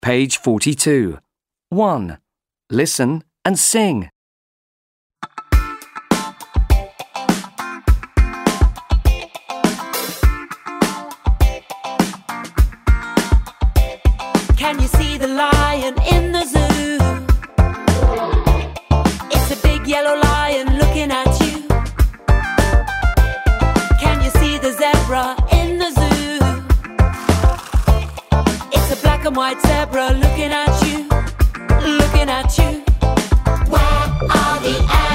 Page 42. 1. Listen and sing. Can you see the lion in the zoo? It's a big yellow lion looking at you. Can you see the zebra in the zoo? It's a black and white zebra looking at you, looking at you. Where are the animals?